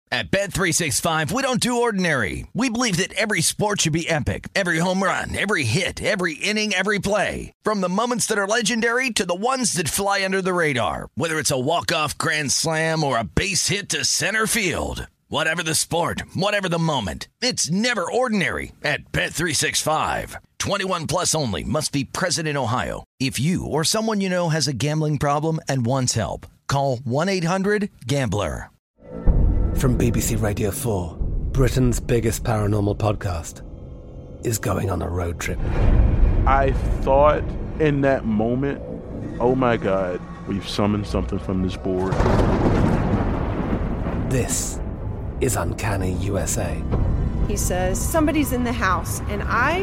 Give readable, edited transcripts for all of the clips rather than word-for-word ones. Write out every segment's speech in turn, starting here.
At Bet365, we don't do ordinary. We believe that every sport should be epic. Every home run, every hit, every inning, every play. From the moments that are legendary to the ones that fly under the radar. Whether it's a walk-off grand slam or a base hit to center field. Whatever the sport, whatever the moment. It's never ordinary at Bet365. 21 plus only. Must be present in Ohio. If you or someone you know has a gambling problem and wants help, call 1-800-GAMBLER. From BBC Radio 4, Britain's biggest paranormal podcast is going on a road trip. I thought in that moment, oh my God, we've summoned something from this board. This is Uncanny USA. He says, somebody's in the house, and I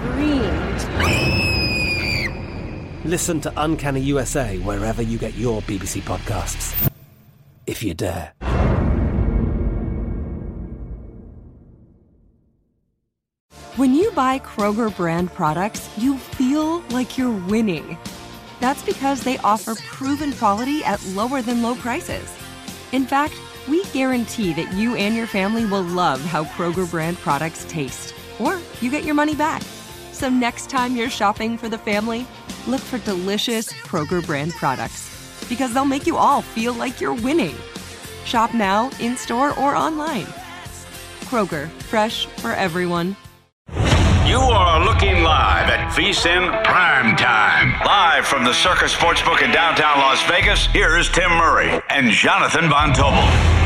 screamed. Listen to Uncanny USA wherever you get your BBC podcasts, if you dare. When you buy Kroger brand products, you feel like you're winning. That's because they offer proven quality at lower than low prices. In fact, we guarantee that you and your family will love how Kroger brand products taste, or you get your money back. So next time you're shopping for the family, look for delicious Kroger brand products, because they'll make you all feel like you're winning. Shop now, in-store, or online. Kroger, fresh for everyone. You are looking live at VSiN Prime Time. Live from the Circus Sportsbook in downtown Las Vegas, here's Tim Murray and Jonathan Von Tobel.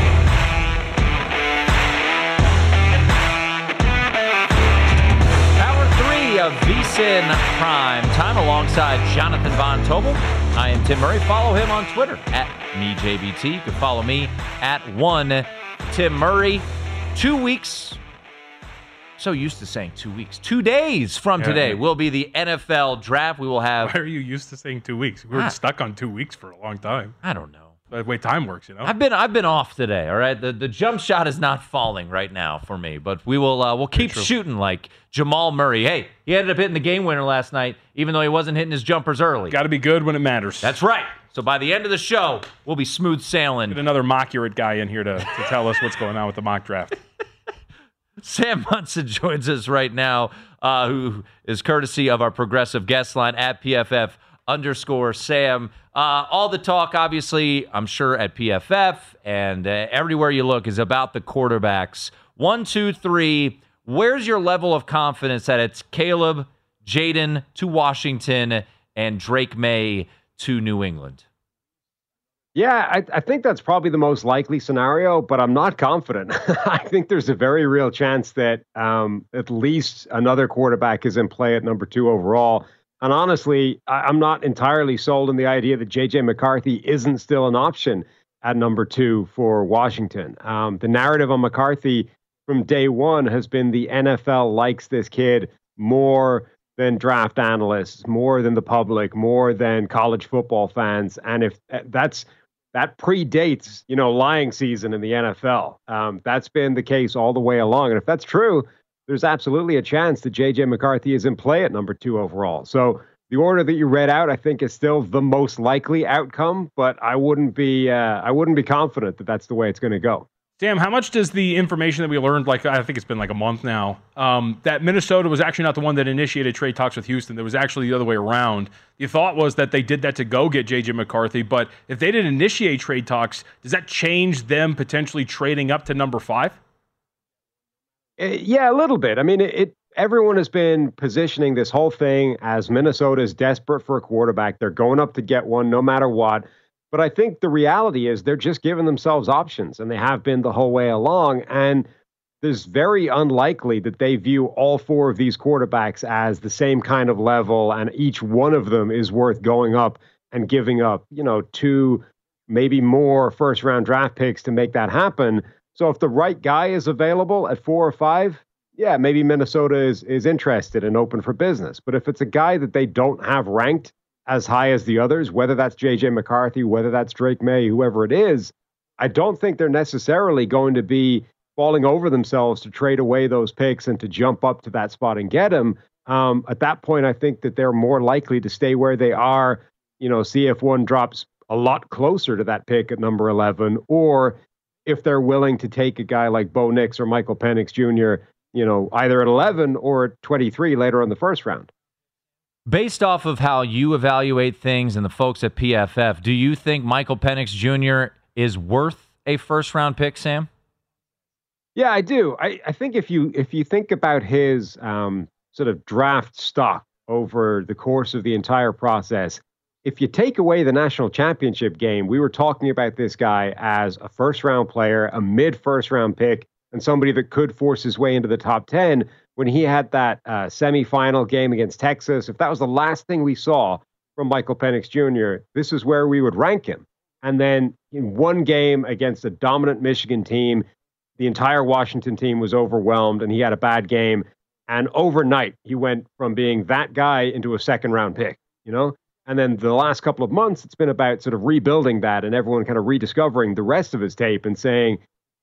Hour 3 of VSiN Prime Time alongside Jonathan Von Tobel. I am Tim Murray. Follow him on Twitter at MeJBT. You can follow me at @1TimMurray. 2 weeks. So used to saying 2 weeks. 2 days from today will be the NFL draft. We will have. Why are you used to saying 2 weeks? We were stuck on 2 weeks for a long time. I don't know. The way time works, you know. I've been off today. All right, the jump shot is not falling right now for me, but we'll keep shooting like Jamal Murray. Hey, he ended up hitting the game winner last night, even though he wasn't hitting his jumpers early. Got to be good when it matters. That's right. So by the end of the show, we'll be smooth sailing. Get another Mockurate guy in here to tell us what's going on with the mock draft. Sam Munson joins us right now, who is courtesy of our progressive guest line at PFF_Sam. All the talk, obviously, I'm sure at PFF and everywhere you look is about the quarterbacks. 1, 2, 3. Where's your level of confidence that it's Caleb, Jaden to Washington, and Drake May to New England? Yeah, I think that's probably the most likely scenario, but I'm not confident. I think there's a very real chance that at least another quarterback is in play at number 2 overall. And honestly, I'm not entirely sold on the idea that J.J. McCarthy isn't still an option at number 2 for Washington. The narrative on McCarthy from day one has been the NFL likes this kid more than draft analysts, more than the public, more than college football fans. And if that predates, lying season in the NFL. That's been the case all the way along. And if that's true, there's absolutely a chance that J.J. McCarthy is in play at number 2 overall. So the order that you read out, I think, is still the most likely outcome, but I wouldn't be confident that that's the way it's going to go. Sam, how much does the information that we learned, I think it's been like a month now, that Minnesota was actually not the one that initiated trade talks with Houston. That was actually the other way around. The thought was that they did that to go get J.J. McCarthy, but if they didn't initiate trade talks, does that change them potentially trading up to number 5? Yeah, a little bit. I mean, everyone has been positioning this whole thing as Minnesota is desperate for a quarterback. They're going up to get one no matter what. But I think the reality is they're just giving themselves options, and they have been the whole way along. And there's very unlikely that they view all 4 of these quarterbacks as the same kind of level, and each one of them is worth going up and giving up, 2, maybe more first-round draft picks to make that happen. So if the right guy is available at 4 or 5, yeah, maybe Minnesota is interested and open for business. But if it's a guy that they don't have ranked as high as the others, whether that's J.J. McCarthy, whether that's Drake May, whoever it is, I don't think they're necessarily going to be falling over themselves to trade away those picks and to jump up to that spot and get him. At that point, I think that they're more likely to stay where they are, see if one drops a lot closer to that pick at number 11, or if they're willing to take a guy like Bo Nix or Michael Penix Jr., either at 11 or at 23 later in the first round. Based off of how you evaluate things and the folks at PFF, do you think Michael Penix Jr. is worth a first-round pick, Sam? Yeah, I do. I think if you think about his sort of draft stock over the course of the entire process, if you take away the national championship game, we were talking about this guy as a first-round player, a mid-first-round pick, and somebody that could force his way into the top 10 when he had that semifinal game against Texas. If that was the last thing we saw from Michael Penix Jr., this is where we would rank him. And then in one game against a dominant Michigan team, the entire Washington team was overwhelmed and he had a bad game. And overnight, he went from being that guy into a second-round pick, And then the last couple of months, it's been about sort of rebuilding that and everyone kind of rediscovering the rest of his tape and saying,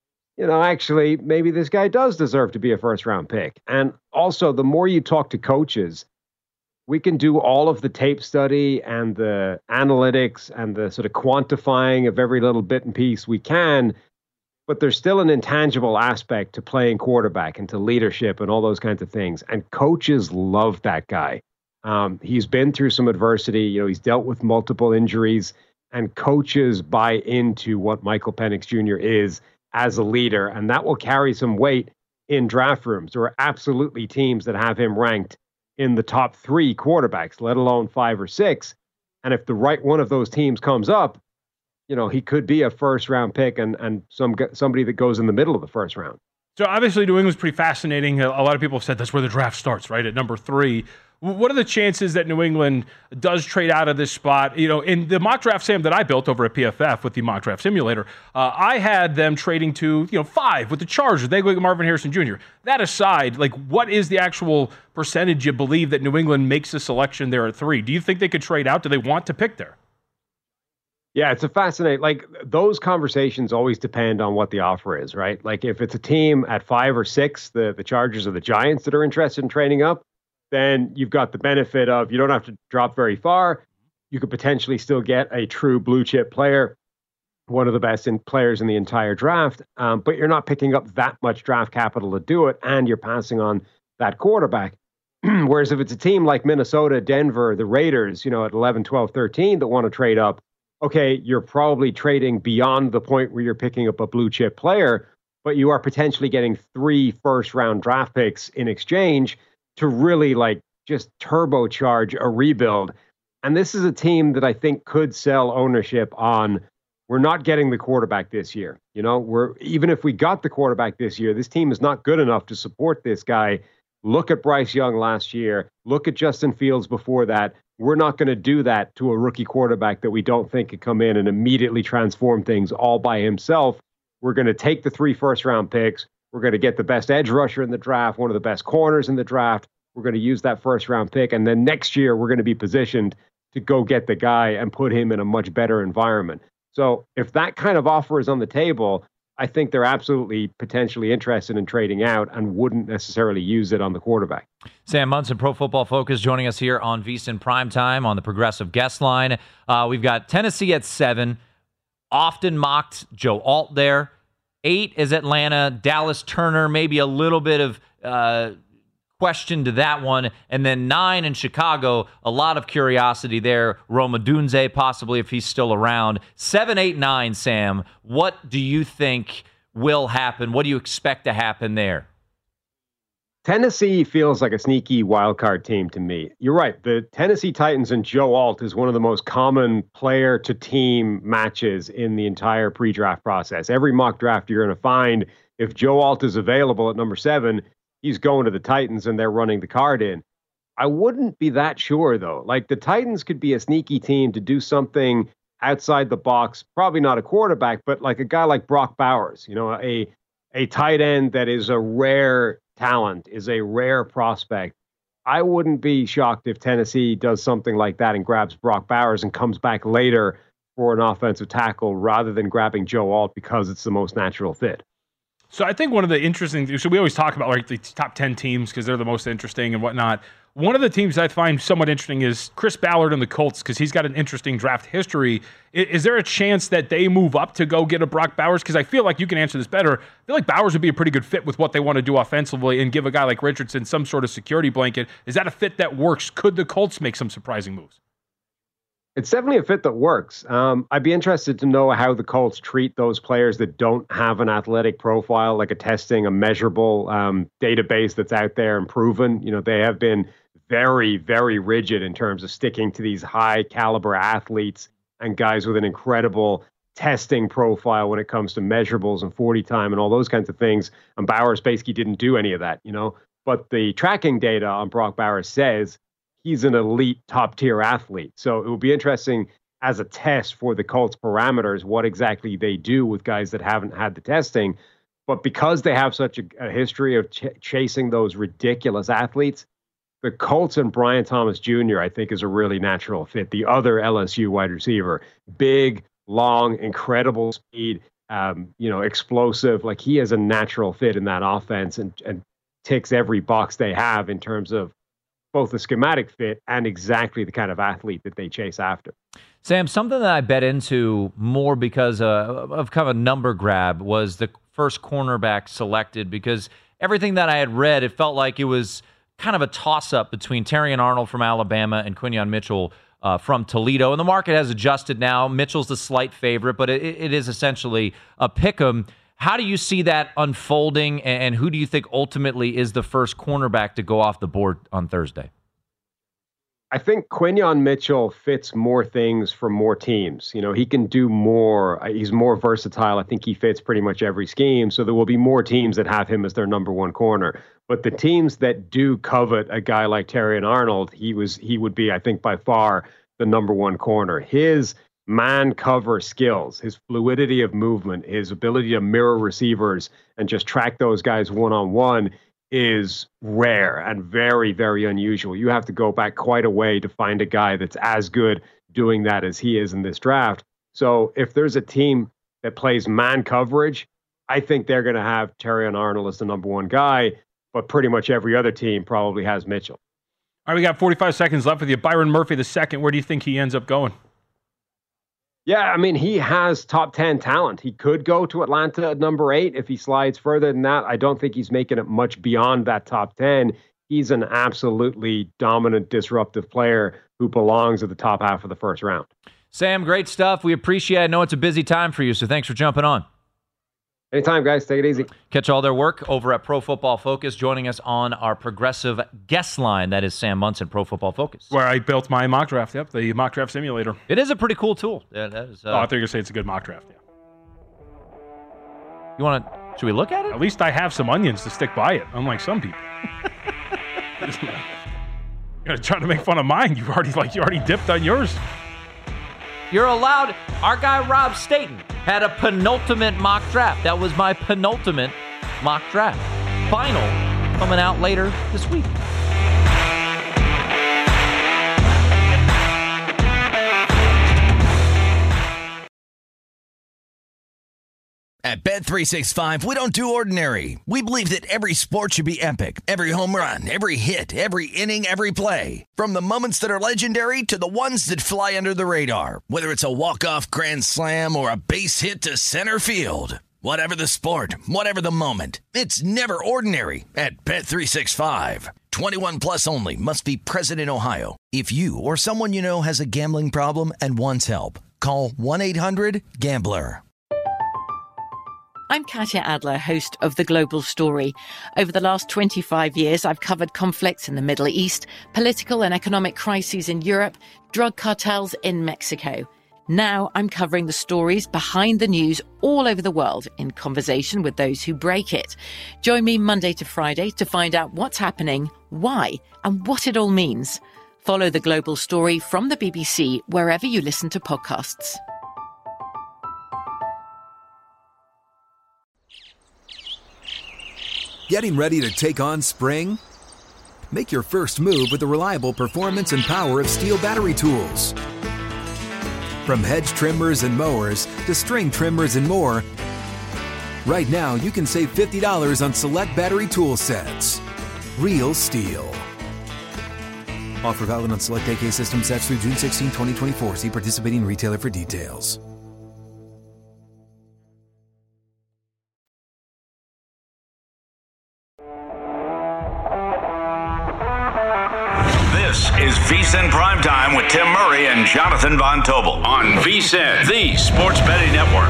actually, maybe this guy does deserve to be a first-round pick. And also, the more you talk to coaches, we can do all of the tape study and the analytics and the sort of quantifying of every little bit and piece we can, but there's still an intangible aspect to playing quarterback and to leadership and all those kinds of things. And coaches love that guy. He's been through some adversity. He's dealt with multiple injuries, and coaches buy into what Michael Penix Jr. is as a leader, and that will carry some weight in draft rooms. There are absolutely teams that have him ranked in the top 3 quarterbacks, let alone 5 or 6. And if the right one of those teams comes up, he could be a first-round pick and somebody that goes in the middle of the first round. So obviously New England's pretty fascinating. A lot of people have said that's where the draft starts, right, at number 3. What are the chances that New England does trade out of this spot? In the mock draft, Sam, that I built over at PFF with the mock draft simulator, I had them trading to 5 with the Chargers. They go get Marvin Harrison Jr. That aside, what is the actual percentage you believe that New England makes a selection there at 3? Do you think they could trade out? Do they want to pick there? Yeah, it's a fascinating, those conversations always depend on what the offer is, right? If it's a team at 5 or 6, the Chargers or the Giants that are interested in trading up, then you've got the benefit of you don't have to drop very far. You could potentially still get a true blue chip player, one of the best players in the entire draft, but you're not picking up that much draft capital to do it, and you're passing on that quarterback. Whereas if it's a team like Minnesota, Denver, the Raiders, at 11, 12, 13 that want to trade up, okay, you're probably trading beyond the point where you're picking up a blue chip player, but you are potentially getting 3 first-round draft picks in exchange to really just turbocharge a rebuild. And this is a team that I think could sell ownership on, we're not getting the quarterback this year. Even if we got the quarterback this year, this team is not good enough to support this guy. Look at Bryce Young last year. Look at Justin Fields before that. We're not going to do that to a rookie quarterback that we don't think could come in and immediately transform things all by himself. We're going to take the 3 first-round picks. We're going to get the best edge rusher in the draft, one of the best corners in the draft. We're going to use that first-round pick. And then next year, we're going to be positioned to go get the guy and put him in a much better environment. So if that kind of offer is on the table, I think they're absolutely potentially interested in trading out and wouldn't necessarily use it on the quarterback. Sam Munson, Pro Football Focus, joining us here on VSiN Primetime on the Progressive Guest Line. We've got Tennessee at 7, often mocked Joe Alt there. 8 is Atlanta, Dallas Turner, maybe a little bit of question to that one. And then 9 in Chicago, a lot of curiosity there. Rome Odunze, possibly, if he's still around. 7, 8, 9, Sam, what do you think will happen? What do you expect to happen there? Tennessee feels like a sneaky wildcard team to me. You're right. The Tennessee Titans and Joe Alt is one of the most common player-to-team matches in the entire pre-draft process. Every mock draft you're going to find, if Joe Alt is available at number 7, he's going to the Titans and they're running the card in. I wouldn't be that sure, though. The Titans could be a sneaky team to do something outside the box, probably not a quarterback, but a guy like Brock Bowers, a tight end that is a rare talent, is a rare prospect. I wouldn't be shocked if Tennessee does something like that and grabs Brock Bowers and comes back later for an offensive tackle rather than grabbing Joe Alt because it's the most natural fit. So I think one of the interesting things, so we always talk about the top 10 teams because they're the most interesting and whatnot. One of the teams I find somewhat interesting is Chris Ballard and the Colts, because he's got an interesting draft history. Is there a chance that they move up to go get a Brock Bowers? Because I feel like you can answer this better. I feel like Bowers would be a pretty good fit with what they want to do offensively and give a guy like Richardson some sort of security blanket. Is that a fit that works? Could the Colts make some surprising moves? It's definitely a fit that works. I'd be interested to know how the Colts treat those players that don't have an athletic profile, like a measurable database that's out there and proven. You know, they have been very, very rigid in terms of sticking to these high caliber athletes and guys with an incredible testing profile when it comes to measurables and 40 time and all those kinds of things. And Bowers basically didn't do any of that, you know. But the tracking data on Brock Bowers says he's an elite top tier athlete. So it will be interesting as a test for the Colts parameters, what exactly they do with guys that haven't had the testing. But because they have such a history of chasing those ridiculous athletes, the Colts and Brian Thomas Jr., I think, is a really natural fit. The other LSU wide receiver, big, long, incredible speed, explosive. Like, he is a natural fit in that offense and ticks every box they have in terms of both the schematic fit and exactly the kind of athlete that they chase after. Sam, something that I bet into more because of kind of a number grab was the first cornerback selected, because everything that I had read, it felt like it was kind of a toss-up between Terrion Arnold from Alabama and Quinyon Mitchell from Toledo. And the market has adjusted now. Mitchell's the slight favorite, but it is essentially a pick-em. How do you see that unfolding, and who do you think ultimately is the first cornerback to go off the board on Thursday? I think Quinyon Mitchell fits more things for more teams. You know, he can do more. He's more versatile. I think he fits pretty much every scheme. So there will be more teams that have him as their number one corner. But the teams that do covet a guy like Terrion Arnold, he would be, I think, by far the number one corner. His man cover skills, his fluidity of movement, his ability to mirror receivers and just track those guys one-on-one is rare and very, very unusual. You have to go back quite a way to find a guy that's as good doing that as he is in this draft. So if there's a team that plays man coverage, I think they're going to have Terrion Arnold as the number one guy, but pretty much every other team probably has Mitchell. All right, we got 45 seconds left with you. Byron Murphy II, where do you think he ends up going? Yeah, I mean, he has top 10 talent. He could go to Atlanta at number 8 if he slides further than that. I don't think he's making it much beyond that top 10. He's an absolutely dominant, disruptive player who belongs at the top half of the first round. Sam, great stuff. We appreciate it. I know it's a busy time for you, so thanks for jumping on. Anytime, guys. Take it easy. Catch all their work over at Pro Football Focus. Joining us on our progressive guest line, that is Sam Munson, Pro Football Focus. Where I built my mock draft, the mock draft simulator. It is a pretty cool tool. Yeah, that is. I thought you were going to say it's a good mock draft, yeah. You want to, should we look at it? At least I have some onions to stick by it, unlike some people. You're going to try to make fun of mine. You already dipped on yours. You're allowed. Our guy Rob Staten had a penultimate mock draft. That was my penultimate mock draft. Final coming out later this week. At Bet365, we don't do ordinary. We believe that every sport should be epic. Every home run, every hit, every inning, every play. From the moments that are legendary to the ones that fly under the radar. Whether it's a walk-off grand slam or a base hit to center field. Whatever the sport, whatever the moment. It's never ordinary at Bet365. 21 plus only. Must be present in Ohio. If you or someone you know has a gambling problem and wants help, call 1-800-GAMBLER. I'm Katya Adler, host of The Global Story. Over the last 25 years, I've covered conflicts in the Middle East, political and economic crises in Europe, drug cartels in Mexico. Now I'm covering the stories behind the news all over the world in conversation with those who break it. Join me Monday to Friday to find out what's happening, why, and what it all means. Follow The Global Story from the BBC wherever you listen to podcasts. Getting ready to take on spring? Make your first move with the reliable performance and power of Steel battery tools. From hedge trimmers and mowers to string trimmers and more, right now you can save $50 on select battery tool sets. Real Steel. Offer valid on select AK system sets through June 16, 2024. See participating retailer for details. This is VSiN Primetime with Tim Murray and Jonathan Von Tobel on VSiN, the Sports Betting Network.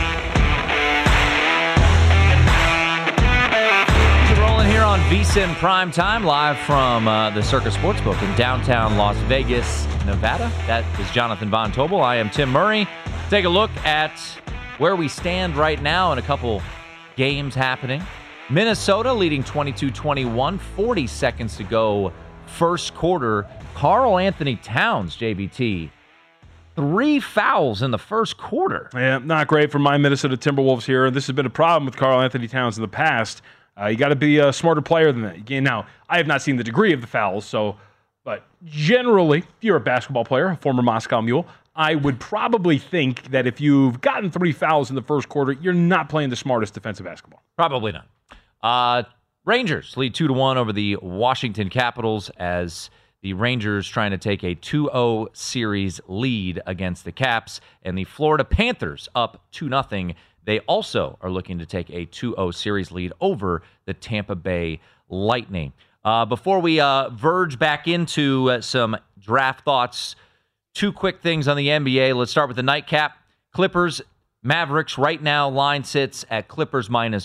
Rolling here on VSiN Primetime, live from the Circus Sportsbook in downtown Las Vegas, Nevada. That is Jonathan Von Tobel. I am Tim Murray. Take a look at where we stand right now in a couple games happening. Minnesota leading 22-21, 40 seconds to go. First quarter, Karl Anthony Towns, JBT, 3 fouls in the first quarter. Yeah, not great for my Minnesota Timberwolves here. And this has been a problem with Karl Anthony Towns in the past. You got to be a smarter player than that. Now, I have not seen the degree of the fouls, but generally, if you're a basketball player, a former Moscow Mule, I would probably think that if you've gotten 3 fouls in the first quarter, you're not playing the smartest defensive basketball. Probably not. Rangers lead 2-1 over the Washington Capitals as the Rangers trying to take a 2-0 series lead against the Caps, and the Florida Panthers up 2-0. They also are looking to take a 2-0 series lead over the Tampa Bay Lightning. Before we verge back into some draft thoughts, 2 quick things on the NBA. Let's start with the nightcap. Clippers Mavericks right now, line sits at Clippers -1.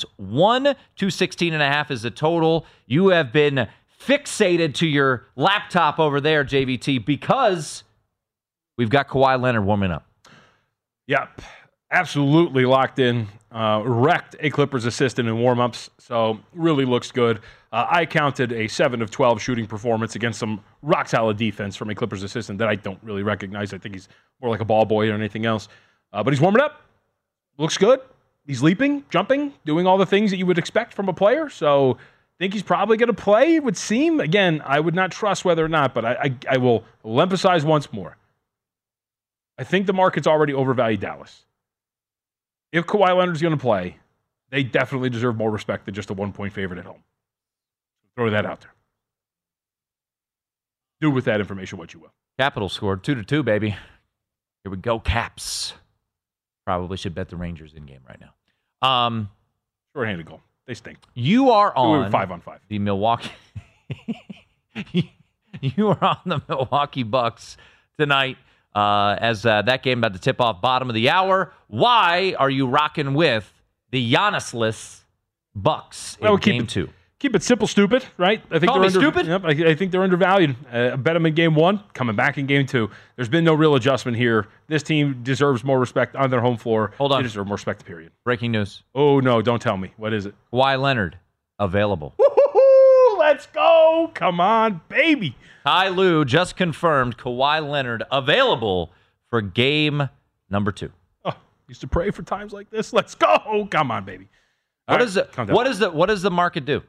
216.5 is the total. You have been fixated to your laptop over there, JVT, because we've got Kawhi Leonard warming up. Yep, absolutely locked in. Wrecked a Clippers assistant in warmups, so really looks good. I counted a 7 of 12 shooting performance against some rock-solid defense from a Clippers assistant that I don't really recognize. I think he's more like a ball boy or anything else. But he's warming up. Looks good. He's leaping, jumping, doing all the things that you would expect from a player. So I think he's probably going to play, it would seem. Again, I would not trust whether or not, but I will emphasize once more. I think the market's already overvalued Dallas. If Kawhi Leonard's going to play, they definitely deserve more respect than just a 1-point favorite at home. Throw that out there. Do with that information what you will. Capitals scored 2-2, baby. Here we go, Caps. Probably should bet the Rangers in game right now. Short-handed goal. They stink. You are on 5-on-5. The Milwaukee. You are on the Milwaukee Bucks tonight as that game about to tip off bottom of the hour. Why are you rocking with the Giannis-less Bucks in game 2? Keep it simple, stupid, right? I think Call me stupid? Yep, I think they're undervalued. Bet them in game 1, coming back in game 2. There's been no real adjustment here. This team deserves more respect on their home floor. Hold on. They deserve more respect, period. Breaking news. Oh, no, don't tell me. What is it? Kawhi Leonard, available. Woo-hoo-hoo, let's go. Come on, baby. Ty Lue just confirmed Kawhi Leonard available for game number 2. Oh, used to pray for times like this. Let's go. Come on, baby. What does the market do?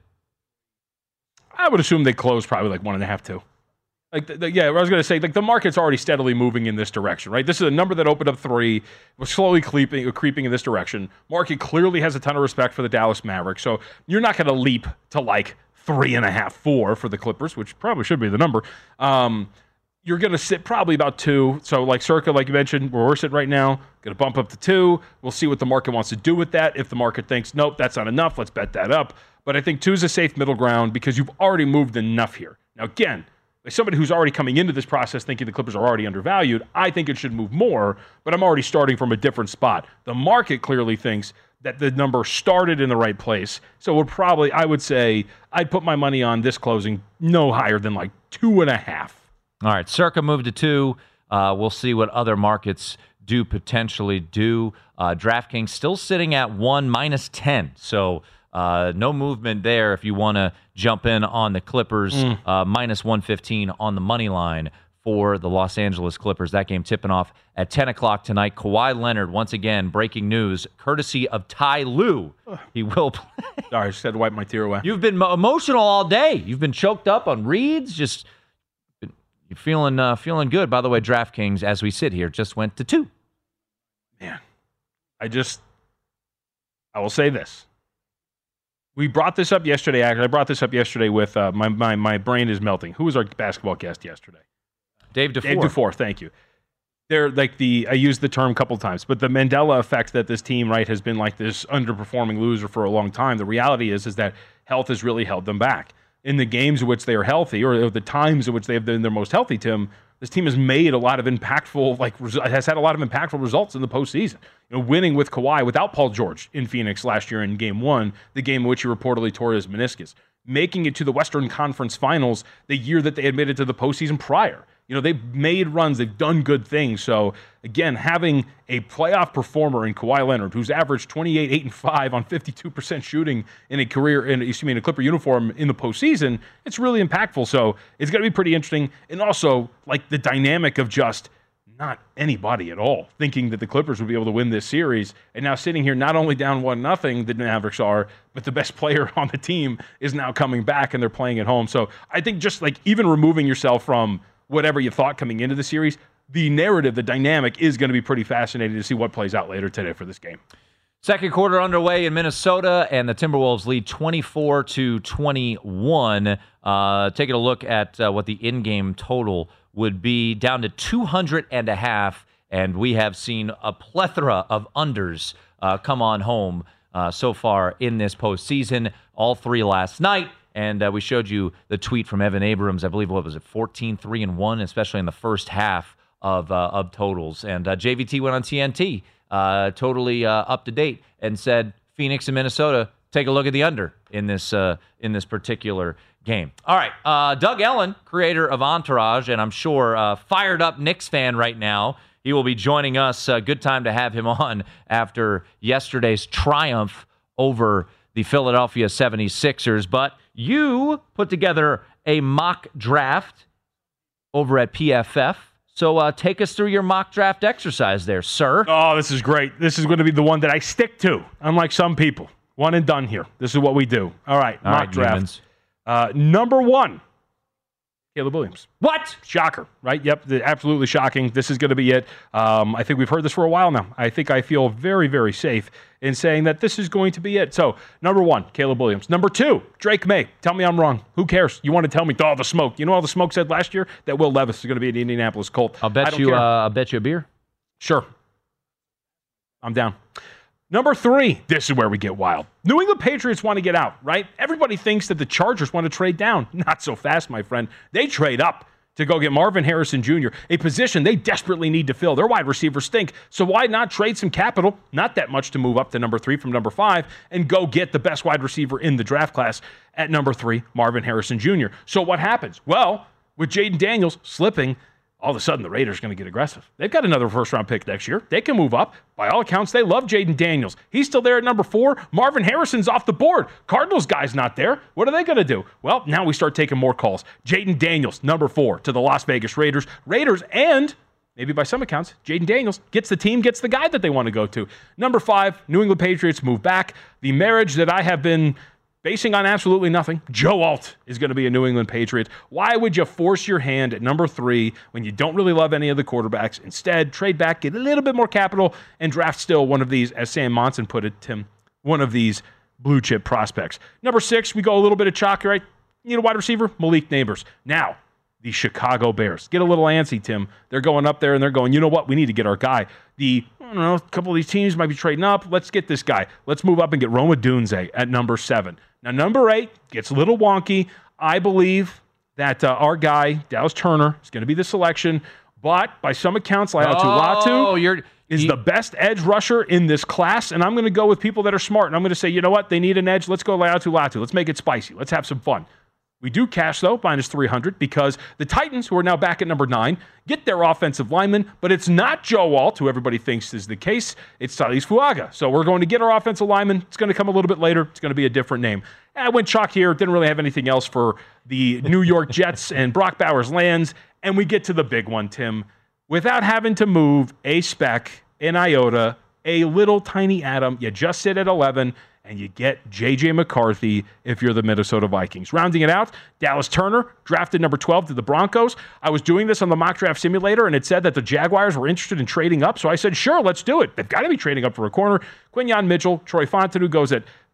I would assume they close probably like 1.5, 2. I was going to say, the market's already steadily moving in this direction, right? This is a number that opened up 3, was slowly creeping in this direction. Market clearly has a ton of respect for the Dallas Mavericks, so you're not going to leap to 3.5, 4 for the Clippers, which probably should be the number. You're going to sit probably about 2. So circa, like you mentioned, where we're sitting right now, going to bump up to 2. We'll see what the market wants to do with that. If the market thinks, nope, that's not enough, let's bet that up. But I think 2 is a safe middle ground because you've already moved enough here. Now, again, as somebody who's already coming into this process thinking the Clippers are already undervalued, I think it should move more, but I'm already starting from a different spot. The market clearly thinks that the number started in the right place. So I would say, I'd put my money on this closing no higher than 2.5. All right, circa moved to 2. We'll see what other markets do potentially do. DraftKings still sitting at 1 -10. So no movement there if you want to jump in on the Clippers. -115 on the money line for the Los Angeles Clippers. That game tipping off at 10 o'clock tonight. Kawhi Leonard, once again, breaking news, courtesy of Ty Lue. He will play. Sorry, I just had to wipe my tear away. You've been emotional all day. You've been choked up on reads. You're feeling good. By the way, DraftKings, as we sit here, just went to 2. Man, I will say this. We brought this up yesterday. I brought this up yesterday with my brain is melting. Who was our basketball guest yesterday? Dave DeFore. Dave DeFore, thank you. They're like I used the term a couple times, but the Mandela effect that this team, right, has been like this underperforming loser for a long time. The reality is that health has really held them back. In the games in which they are healthy, or the times in which they have been their most healthy, Tim, this team has made a lot of impactful, has had a lot of impactful results in the postseason. Winning with Kawhi without Paul George in Phoenix last year in Game 1, the game in which he reportedly tore his meniscus. Making it to the Western Conference Finals the year that they admitted to the postseason prior. They've made runs. They've done good things. So, again, having a playoff performer in Kawhi Leonard, who's averaged 28, 8, and 5 on 52% shooting in a Clipper uniform in the postseason, it's really impactful. So it's going to be pretty interesting. And also, like, the dynamic of just not anybody at all thinking that the Clippers would be able to win this series. And now sitting here not only down 1-0, the Mavericks are, but the best player on the team is now coming back and they're playing at home. So I think just like even removing yourself from whatever you thought coming into the series, the narrative, the dynamic is going to be pretty fascinating to see what plays out later today for this game. Second quarter underway in Minnesota, and the Timberwolves lead 24-21. Taking a look at what the in-game total would be, down to 200.5, and we have seen a plethora of unders come on home so far in this postseason. All three last night. And we showed you the tweet from Evan Abrams, I believe, 14-3-1, especially in the first half of totals. And JVT went on TNT, totally up to date, and said Phoenix and Minnesota, take a look at the under in this particular game. All right, Doug Ellen, creator of Entourage, and I'm sure fired up Knicks fan right now. He will be joining us. Good time to have him on after yesterday's triumph over the Philadelphia 76ers. But you put together a mock draft over at PFF. So take us through your mock draft exercise there, sir. Oh, this is great. This is going to be the one that I stick to, unlike some people. One and done here. This is what we do. All right, mock draft. Number 1, Caleb Williams. What? Shocker, right? Yep, absolutely shocking. This is going to be it. I think we've heard this for a while now. I think I feel very, very safe in saying that this is going to be it. So, number 1, Caleb Williams. Number 2, Drake May. Tell me I'm wrong. Who cares? You want to tell me all the smoke. You know all the smoke said last year? That Will Levis is going to be an Indianapolis Colt. I'll bet you a beer. Sure. I'm down. Number 3, this is where we get wild. New England Patriots want to get out, right? Everybody thinks that the Chargers want to trade down. Not so fast, my friend. They trade up to go get Marvin Harrison Jr., a position they desperately need to fill. Their wide receivers stink, so why not trade some capital, not that much, to move up to number 3 from number 5, and go get the best wide receiver in the draft class at number 3, Marvin Harrison Jr. So what happens? Well, with Jaden Daniels slipping, all of a sudden the Raiders are going to get aggressive. They've got another first-round pick next year. They can move up. By all accounts, they love Jaden Daniels. He's still there at number 4. Marvin Harrison's off the board. Cardinals guy's not there. What are they going to do? Well, now we start taking more calls. Jaden Daniels, number 4, to the Las Vegas Raiders. Raiders, and maybe by some accounts, Jaden Daniels gets the team, gets the guy that they want to go to. Number 5, New England Patriots move back. The marriage that I have been basing on absolutely nothing, Joe Alt is going to be a New England Patriot. Why would you force your hand at number 3 when you don't really love any of the quarterbacks? Instead, trade back, get a little bit more capital, and draft still one of these, as Sam Monson put it, Tim, one of these blue chip prospects. Number 6, we go a little bit of chalk, right? You need a wide receiver? Malik Neighbors. Now, the Chicago Bears. Get a little antsy, Tim. They're going up there and they're going, you know what? We need to get our guy. A couple of these teams might be trading up. Let's get this guy. Let's move up and get Roma Dunze at number 7. Now, number 8 gets a little wonky. I believe that our guy, Dallas Turner, is going to be the selection. But by some accounts, Laiatu Latu is the best edge rusher in this class. And I'm going to go with people that are smart. And I'm going to say, you know what? They need an edge. Let's go Laiatu Latu. Let's make it spicy. Let's have some fun. We do cash, though, minus 300, because the Titans, who are now back at number 9, get their offensive lineman, but it's not Joe Alt, who everybody thinks is the case. It's Talise Fuaga. So we're going to get our offensive lineman. It's going to come a little bit later. It's going to be a different name. I went chalk here. Didn't really have anything else for the New York Jets and Brock Bowers lands. And we get to the big one, Tim. Without having to move a spec, an iota, a little tiny atom, you just sit at 11, and you get J.J. McCarthy if you're the Minnesota Vikings. Rounding it out, Dallas Turner, drafted number 12 to the Broncos. I was doing this on the mock draft simulator, and it said that the Jaguars were interested in trading up, so I said, sure, let's do it. They've got to be trading up for a corner. Quinyon Mitchell, Troy Fontaine, who goes at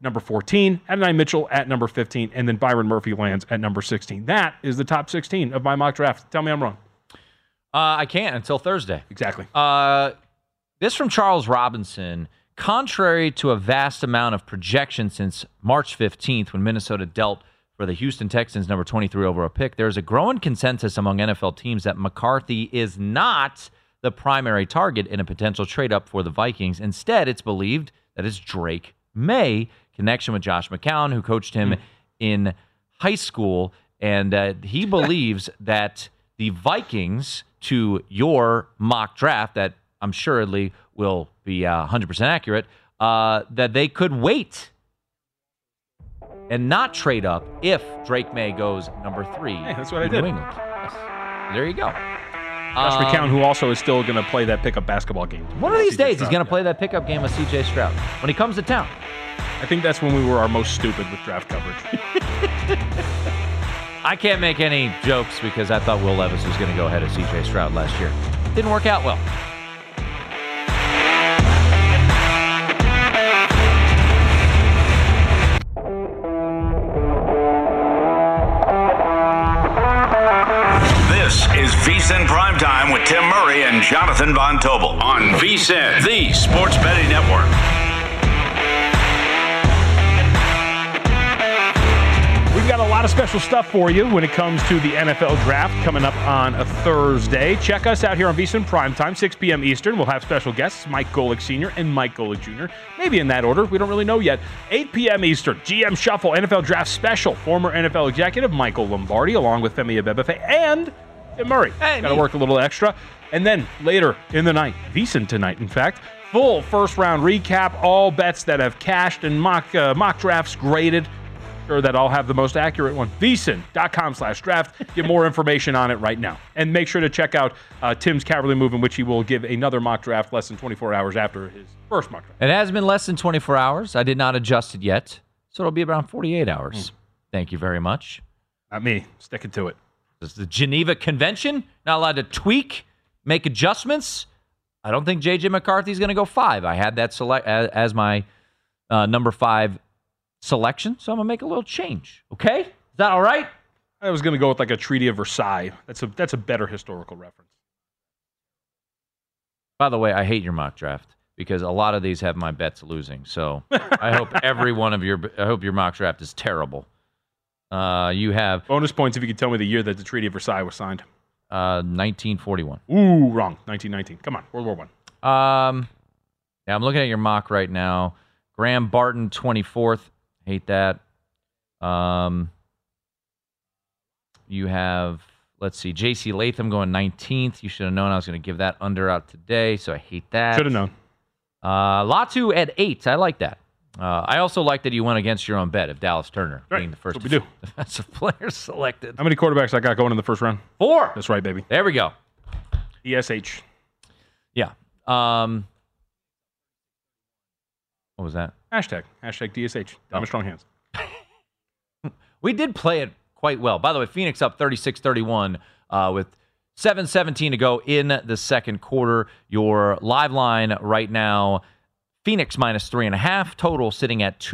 number 14, Adonai Mitchell at number 15, and then Byron Murphy lands at number 16. That is the top 16 of my mock draft. Tell me I'm wrong. I can't until Thursday. Exactly. This from Charles Robinson. Contrary to a vast amount of projection since March 15th when Minnesota dealt for the Houston Texans number 23 overall pick, there's a growing consensus among NFL teams that McCarthy is not the primary target in a potential trade-up for the Vikings. Instead, it's believed that it's Drake May, connection with Josh McCown, who coached him in high school, and he believes that the Vikings, to your mock draft that I'm assuredly will be 100% accurate, that they could wait and not trade up if Drake May goes number 3. Hey, that's what I did. Yes. There you go. Josh McCown, who also is still going to play that pickup basketball game. One of these days, he's going to play that pickup game with C.J. Stroud when he comes to town. I think that's when we were our most stupid with draft coverage. I can't make any jokes because I thought Will Levis was going to go ahead of C.J. Stroud last year. Didn't work out well. This is VSiN Primetime with Tim Murray and Jonathan Von Tobel on VSiN, the Sports Betting Network. We've got a lot of special stuff for you when it comes to the NFL Draft coming up on a Thursday. Check us out here on VSiN Primetime, 6 p.m. Eastern. We'll have special guests, Mike Golick Sr. and Mike Golick Jr. Maybe in that order. We don't really know yet. 8 p.m. Eastern, GM Shuffle, NFL Draft Special. Former NFL executive Michael Lombardi, along with Femi Abebefe and Tim Murray. Got to work a little extra. And then later in the night, VSiN tonight, in fact, full first-round recap, all bets that have cashed and mock drafts graded. Sure that I'll have the most accurate one. VSiN.com/draft. Get more information on it right now. And make sure to check out Tim's Cavalry Move, in which he will give another mock draft less than 24 hours after his first mock draft. It has been less than 24 hours. I did not adjust it yet, so it'll be around 48 hours. Thank you very much. Not me. Sticking to it. This is the Geneva Convention. Not allowed to tweak, make adjustments. I don't think J.J. McCarthy's going to go 5. I had that select as my number 5 selection, so I'm going to make a little change. Okay? Is that all right? I was going to go with like a Treaty of Versailles. That's a better historical reference. By the way, I hate your mock draft because a lot of these have my bets losing. So I hope your mock draft is terrible. You have bonus points if you could tell me the year that the Treaty of Versailles was signed. 1941. Ooh, wrong. 1919. Come on, World War I. Yeah, I'm looking at your mock right now. Graham Barton, 24th. Hate that. You have, let's see, J.C. Latham going 19th. You should have known I was going to give that under out today, so I hate that. Should have known. Latu at 8. I like that. I also like that you went against your own bet of Dallas Turner being the first defensive player selected. How many quarterbacks I got going in the first round? 4. That's right, baby. There we go. ESH. Yeah. What was that? Hashtag DSH. Diamond Strong Hands. We did play it quite well. By the way, Phoenix up 36-31 with 7:17 to go in the second quarter. Your live line right now, Phoenix minus 3.5. Total sitting at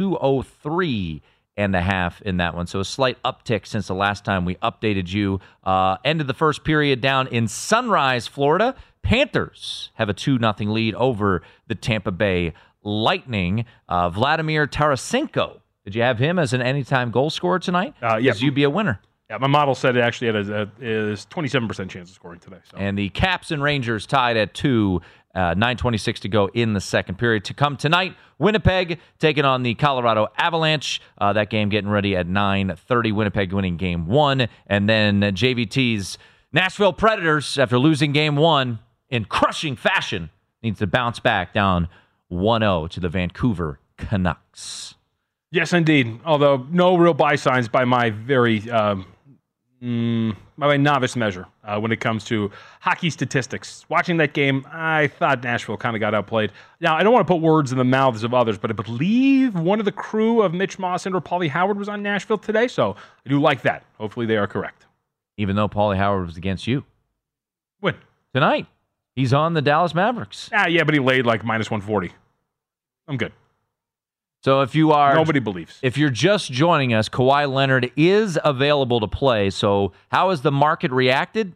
203.5 in that one. So a slight uptick since the last time we updated you. End of the first period down in Sunrise, Florida. Panthers have a 2-0 lead over the Tampa Bay Lightning. Vladimir Tarasenko. Did you have him as an anytime goal scorer tonight? Yes. You'd be a winner. Yeah, my model said it actually had a 27% chance of scoring today. So. And the Caps and Rangers tied at 2. 9:26 to go in the second period. To come tonight, Winnipeg taking on the Colorado Avalanche. That game getting ready at 9:30. Winnipeg winning game 1. And then JVT's Nashville Predators, after losing game 1 in crushing fashion, needs to bounce back down 1-0 to the Vancouver Canucks. Yes, indeed. Although no real buy signs by my very by my novice measure when it comes to hockey statistics. Watching that game, I thought Nashville kind of got outplayed. Now, I don't want to put words in the mouths of others, but I believe one of the crew of Mitch Mawson or Paulie Howard was on Nashville today, so I do like that. Hopefully they are correct. Even though Paulie Howard was against you. When? Tonight. He's on the Dallas Mavericks. Yeah, but he laid like minus 140. I'm good. So if you are... Nobody believes. If you're just joining us, Kawhi Leonard is available to play. So how has the market reacted?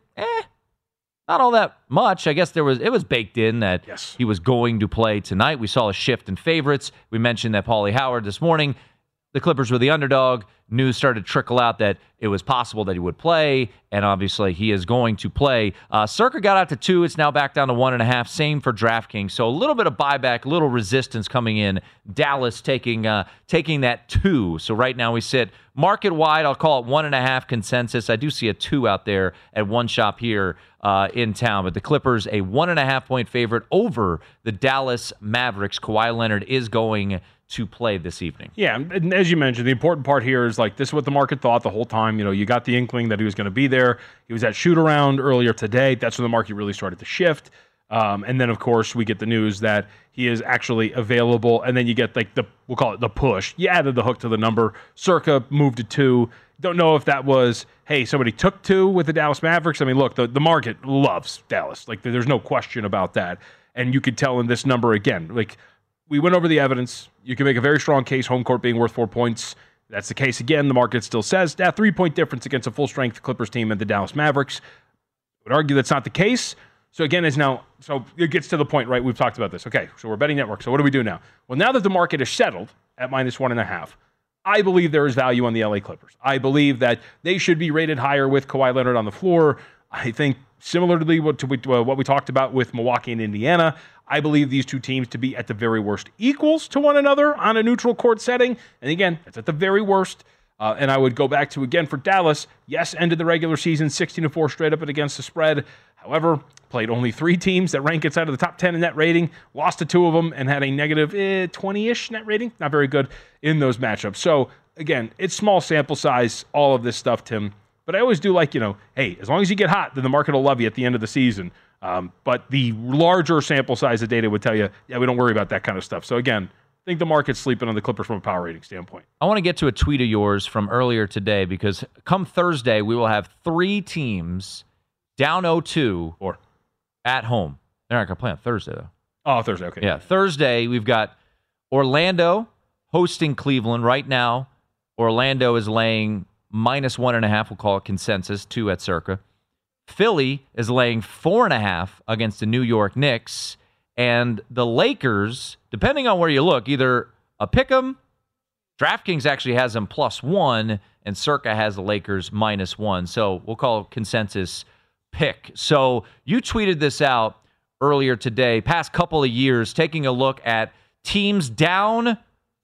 Not all that much. I guess it was baked in that he was going to play tonight. We saw a shift in favorites. We mentioned that Paulie Howard this morning. The Clippers were the underdog. News started to trickle out that it was possible that he would play, and obviously he is going to play. Circa got out to 2. It's now back down to 1.5. Same for DraftKings. So a little bit of buyback, a little resistance coming in. Dallas taking that 2. So right now we sit market-wide. I'll call it 1.5 consensus. I do see a 2 out there at one shop here in town. But the Clippers, a 1.5-point favorite over the Dallas Mavericks. Kawhi Leonard is going to play this evening. Yeah, and as you mentioned, the important part here is like this is what the market thought the whole time. You know, you got the inkling that he was going to be there. He was at shoot-around earlier today. That's when the market really started to shift. And then, of course, we get the news that he is actually available. And then you get like we'll call it the push. You added the hook to the number. Circa moved to 2. Don't know if that was, hey, somebody took 2 with the Dallas Mavericks. I mean, look, the market loves Dallas. Like, there's no question about that. And you could tell in this number again, like, we went over the evidence. You can make a very strong case, home court being worth 4 points. That's the case again. The market still says that 3-point difference against a full-strength Clippers team and the Dallas Mavericks. I would argue that's not the case. So again, so it gets to the point, right? We've talked about this. Okay, so we're betting network. So what do we do now? Well, now that the market is settled at -1.5, I believe there is value on the LA Clippers. I believe that they should be rated higher with Kawhi Leonard on the floor. I think similarly to what we talked about with Milwaukee and Indiana, I believe these two teams to be at the very worst equals to one another on a neutral court setting. And again, that's at the very worst. And I would go back to, again, for Dallas, yes, ended the regular season 16-4 straight up and against the spread. However, played only 3 teams that rank inside of the top 10 in net rating, lost to 2 of them, and had a negative 20-ish net rating. Not very good in those matchups. So, again, it's small sample size, all of this stuff, Tim. But I always do like, hey, as long as you get hot, then the market will love you at the end of the season. But the larger sample size of data would tell you, yeah, we don't worry about that kind of stuff. So, again, I think the market's sleeping on the Clippers from a power rating standpoint. I want to get to a tweet of yours from earlier today because come Thursday, we will have 3 teams down 0-2 or at home. They're not going to play on Thursday, though. Oh, Thursday, okay. Yeah, Thursday, we've got Orlando hosting Cleveland. Right now, Orlando is laying -1.5. We'll call it consensus, 2 at Circa. Philly is laying 4.5 against the New York Knicks. And the Lakers, depending on where you look, either a pick'em, DraftKings actually has them +1, and Circa has the Lakers -1. So we'll call it consensus pick. So you tweeted this out earlier today, past couple of years, taking a look at teams down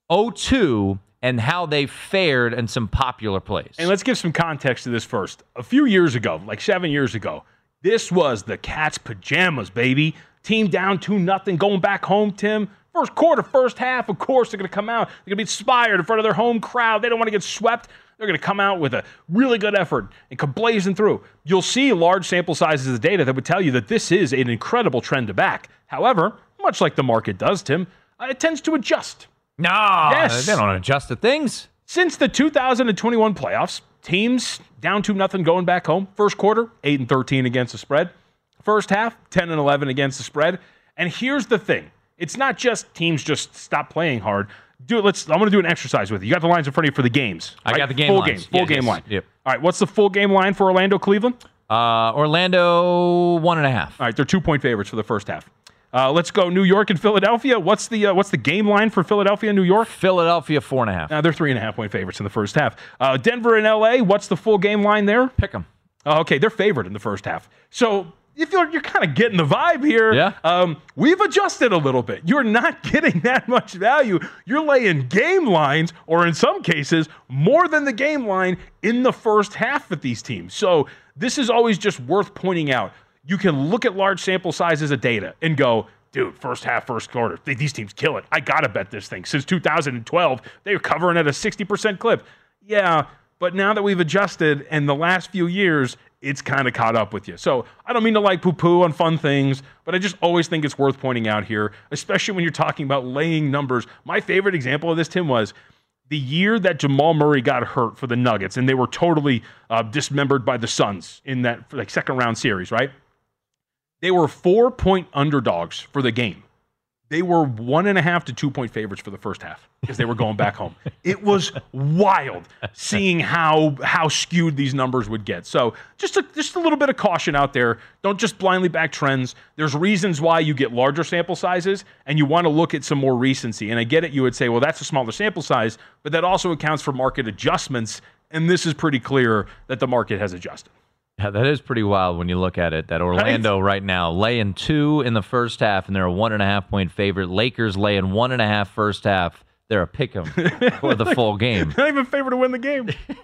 0-2 and how they fared in some popular plays. And let's give some context to this first. A few years ago, like 7 years ago, this was the Cats' pajamas, baby. Team down 2-0, going back home, Tim. First quarter, first half, of course, they're going to come out. They're going to be inspired in front of their home crowd. They don't want to get swept. They're going to come out with a really good effort and come blazing through. You'll see large sample sizes of data that would tell you that this is an incredible trend to back. However, much like the market does, Tim, it tends to adjust. No, yes. They don't adjust to things. Since the 2021 playoffs, teams down 2-0 going back home. First quarter, 8-13 against the spread. First half, 10-11 against the spread. And here's the thing. It's not just teams just stop playing hard. I'm going to do an exercise with you. You got the lines in front of you for the games. I got the game full lines. Full game line. Yep. All right, what's the full game line for Orlando, Cleveland? Orlando, 1.5. All right, they're 2-point favorites for the first half. Let's go New York and Philadelphia. What's the game line for Philadelphia and New York? Philadelphia, 4.5. They're 3.5-point favorites in the first half. Denver and LA, what's the full game line there? Pick them. Okay, they're favored in the first half. So if you're kind of getting the vibe here. Yeah. We've adjusted a little bit. You're not getting that much value. You're laying game lines, or in some cases, more than the game line in the first half with these teams. So this is always just worth pointing out. You can look at large sample sizes of data and go, dude, first half, first quarter, these teams kill it. I got to bet this thing. Since 2012, they're covering at a 60% clip. Yeah, but now that we've adjusted and the last few years, it's kind of caught up with you. So I don't mean to like poo-poo on fun things, but I just always think it's worth pointing out here, especially when you're talking about laying numbers. My favorite example of this, Tim, was the year that Jamal Murray got hurt for the Nuggets, and they were totally dismembered by the Suns in that second-round series, right? They were 4-point underdogs for the game. They were 1.5 to 2 point favorites for the first half because they were going back home. It was wild seeing how skewed these numbers would get. So just a little bit of caution out there. Don't just blindly back trends. There's reasons why you get larger sample sizes, and you want to look at some more recency. And I get it. You would say, well, that's a smaller sample size, but that also accounts for market adjustments. And this is pretty clear that the market has adjusted. Yeah, that is pretty wild when you look at it. That Orlando right now laying 2 in the first half, and they're a 1.5 point favorite. Lakers laying 1.5 first half. They're a pick 'em for the full game. Not even favored to win the game.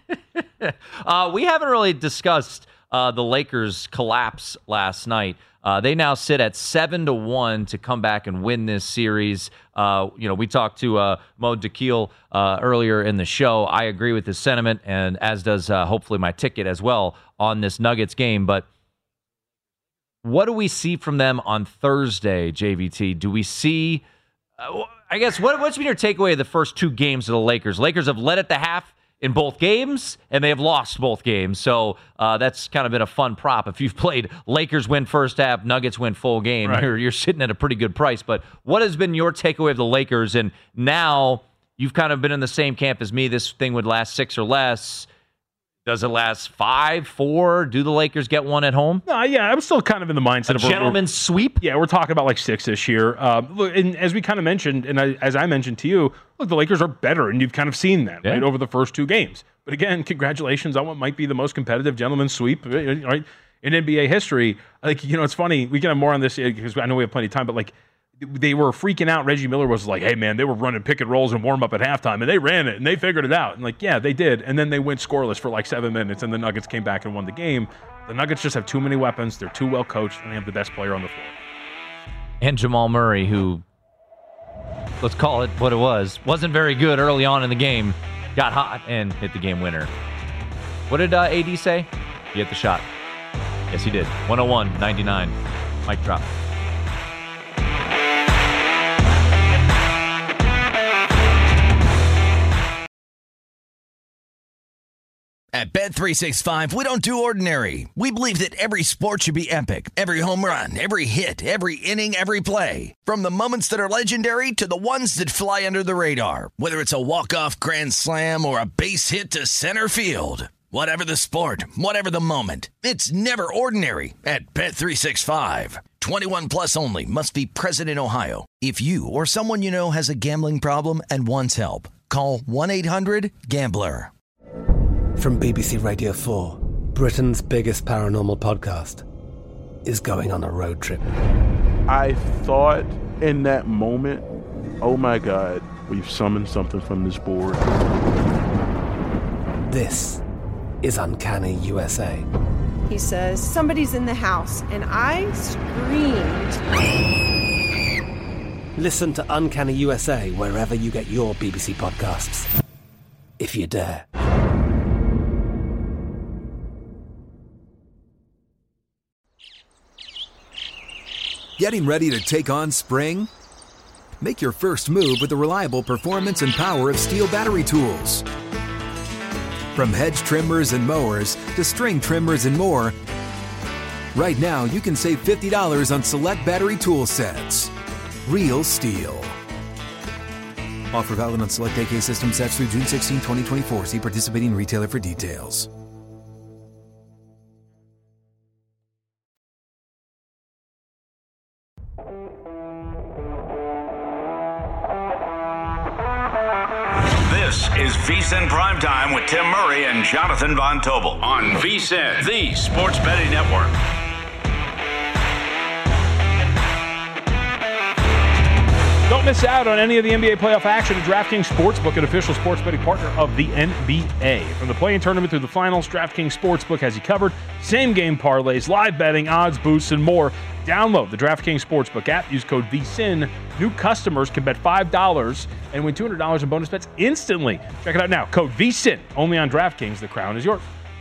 We haven't really discussed the Lakers' collapse last night. They now sit at 7-1 to come back and win this series. We talked to Mo Dakhil earlier in the show. I agree with his sentiment, and as does hopefully my ticket as well on this Nuggets game. But what do we see from them on Thursday, JVT? Do we see, I guess, what's been your takeaway of the first 2 games of the Lakers? Lakers have led at the half in both games, and they have lost both games. So that's kind of been a fun prop. If you've played Lakers win first half, Nuggets win full game, right, you're sitting at a pretty good price. But what has been your takeaway of the Lakers? And now you've kind of been in the same camp as me. This thing would last 6 or less. Does it last 5, 4? Do the Lakers get one at home? No, yeah, I'm still kind of in the mindset of a gentleman's sweep. Yeah, we're talking about like 6-ish here. Look, and as we kind of mentioned, and as I mentioned to you, look, the Lakers are better, and you've kind of seen that right over the first 2 games. But again, congratulations on what might be the most competitive gentleman's sweep, right, in NBA history. Like, it's funny. We can have more on this because I know we have plenty of time, but like, they were freaking out. Reggie Miller was like, hey, man, they were running pick and rolls and warm up at halftime, and they ran it, and they figured it out. And like, yeah, they did. And then they went scoreless for like 7 minutes, and the Nuggets came back and won the game. The Nuggets just have too many weapons. They're too well coached, and they have the best player on the floor. And Jamal Murray, who, let's call it what it was, wasn't very good early on in the game, got hot and hit the game winner. What did AD say? He hit the shot. Yes, he did. 101-99. Mic drop. At Bet365, we don't do ordinary. We believe that every sport should be epic. Every home run, every hit, every inning, every play. From the moments that are legendary to the ones that fly under the radar. Whether it's a walk-off grand slam or a base hit to center field. Whatever the sport, whatever the moment. It's never ordinary at Bet365. 21 plus only. Must be present in Ohio. If you or someone you know has a gambling problem and wants help, call 1-800-GAMBLER. From BBC Radio 4, Britain's biggest paranormal podcast is going on a road trip. I thought in that moment, oh my God, we've summoned something from this board. This is Uncanny USA. He says, somebody's in the house, and I screamed. Listen to Uncanny USA wherever you get your BBC podcasts, if you dare. Getting ready to take on spring? Make your first move with the reliable performance and power of Steel battery tools. From hedge trimmers and mowers to string trimmers and more, right now you can save $50 on select battery tool sets. Real Steel. Offer valid on select AK system sets through June 16, 2024. See participating retailer for details. This is VSiN Primetime with Tim Murray and Jonathan Von Tobel on VSiN, the Sports Betting Network. Don't miss out on any of the NBA playoff action at DraftKings Sportsbook, an official sports betting partner of the NBA. From the play-in tournament through the finals, DraftKings Sportsbook has you covered. Same game parlays, live betting, odds boosts, and more. Download the DraftKings Sportsbook app. Use code VSiN. New customers can bet $5 and win $200 in bonus bets instantly. Check it out now. Code VSiN. Only on DraftKings. The crown is yours.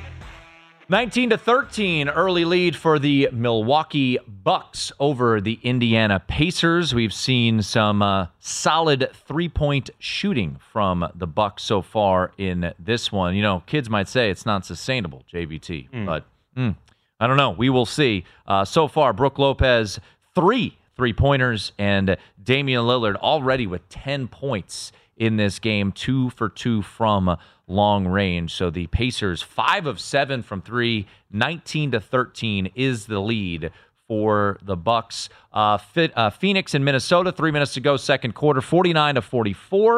19-13, early lead for the Milwaukee Bucks over the Indiana Pacers. We've seen some solid three-point shooting from the Bucks so far in this one. You know, kids might say it's not sustainable, JVT, but I don't know. We will see. So far, Brook Lopez, 3 3-pointers. And Damian Lillard already with 10 points in this game, 2 for 2 from long range. So the Pacers 5 of 7 from 3, 19-13 is the lead for the Bucks. Phoenix and Minnesota, 3 minutes to go, second quarter, 49-44.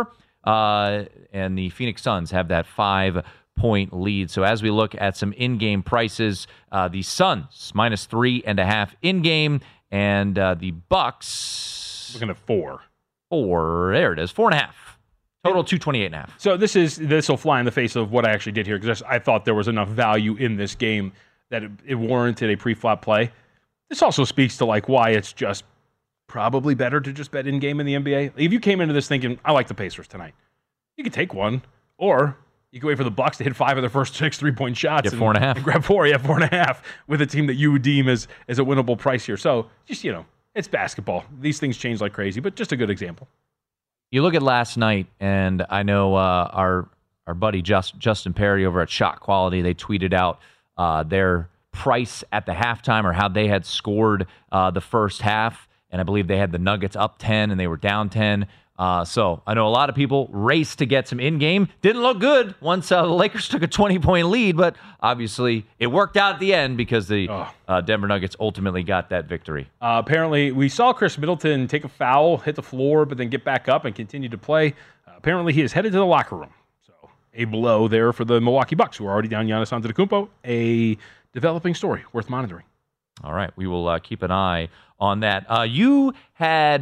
And the Phoenix Suns have that 5-point lead. So as we look at some in-game prices, the Suns minus 3.5 in-game, and the Bucks looking at 4. There it is, 4.5. Total 228.5. So this will fly in the face of what I actually did here, because I thought there was enough value in this game that it warranted a pre-flop play. This also speaks to why it's just probably better to just bet in-game in the NBA. If you came into this thinking, I like the Pacers tonight, you could take one, or you could wait for the Bucks to hit 5 of their first 6 3-point shots. Get 4.5. And grab 4, 4.5 with a team that you deem as a winnable price here. So just, it's basketball. These things change like crazy, but just a good example. You look at last night, and I know our buddy Justin Perry over at Shot Quality, they tweeted out their price at the halftime, or how they had scored the first half, and I believe they had the Nuggets up 10 and they were down 10. So I know a lot of people raced to get some in-game. Didn't look good once the Lakers took a 20-point lead, but obviously it worked out at the end because the Denver Nuggets ultimately got that victory. Apparently, we saw Chris Middleton take a foul, hit the floor, but then get back up and continue to play. Apparently, he is headed to the locker room. So a blow there for the Milwaukee Bucks, who are already down Giannis Antetokounmpo. A developing story worth monitoring. All right, we will keep an eye on that. You had...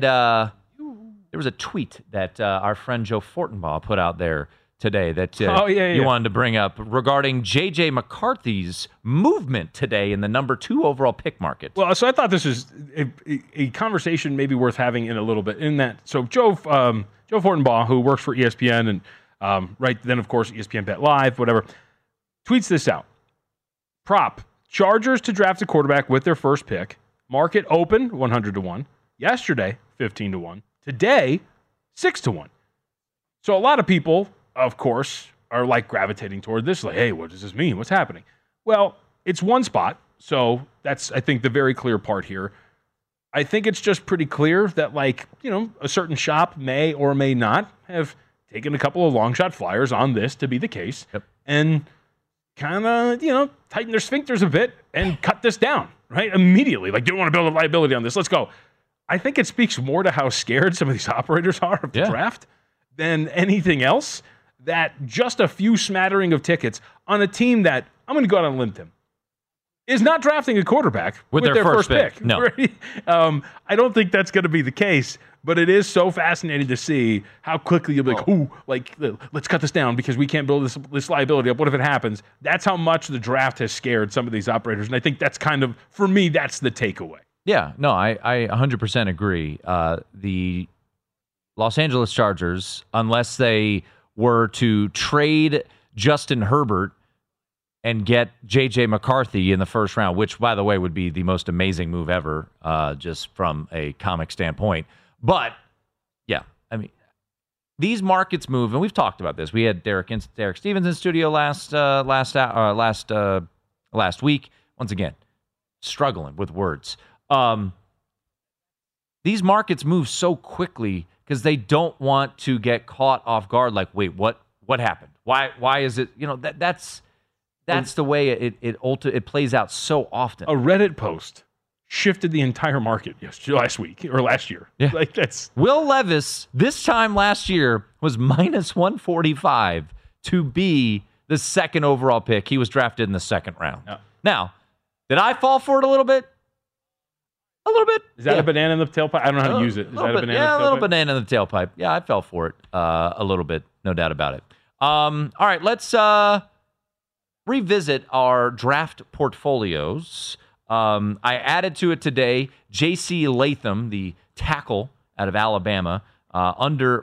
There was a tweet that our friend Joe Fortenbaugh put out there today that you wanted to bring up regarding J.J. McCarthy's movement today in the number 2 overall pick market. Well, so I thought this is a conversation maybe worth having in a little bit. In that, so Joe Fortenbaugh, who works for ESPN and right then, of course, ESPN Bet Live, whatever, tweets this out. Prop, Chargers to draft a quarterback with their first pick. Market open, 100-1. Yesterday, 15-1. Today, 6-1. So a lot of people, of course, are gravitating toward this. Hey, what does this mean? What's happening? Well, it's one spot. So that's, I think, the very clear part here. I think it's just pretty clear that, a certain shop may or may not have taken a couple of long shot flyers on this to be the case. Yep. And kind of, tighten their sphincters a bit and cut this down, right? Immediately. Don't want to build a liability on this. Let's go. I think it speaks more to how scared some of these operators are of the draft than anything else, that just a few smattering of tickets on a team that, I'm going to go out on a limb, Tim, is not drafting a quarterback with their first pick. No. Right? I don't think that's going to be the case, but it is so fascinating to see how quickly you'll be let's cut this down because we can't build this liability up. What if it happens? That's how much the draft has scared some of these operators, and I think that's kind of, for me, that's the takeaway. Yeah, no, I 100% agree. The Los Angeles Chargers, unless they were to trade Justin Herbert and get J.J. McCarthy in the first round, which, by the way, would be the most amazing move ever, just from a comic standpoint. But, yeah, I mean, these markets move, and we've talked about this. We had Derek Stevens in studio last week. Once again, struggling with words. These markets move so quickly because they don't want to get caught off guard. Wait, what happened? Why is it? That's the way it plays out so often. A Reddit post shifted the entire market last week or last year. Yeah. That's Will Levis this time last year was minus 145 to be the second overall pick. He was drafted in the second round. Yeah. Now, did I fall for it a little bit? A little bit. Is that a banana in the tailpipe? I don't know how to use it. Is that a banana in the tailpipe? Yeah, a little banana in the tailpipe. Yeah, I fell for it a little bit. No doubt about it. All right, let's revisit our draft portfolios. I added to it today J.C. Latham, the tackle out of Alabama. Under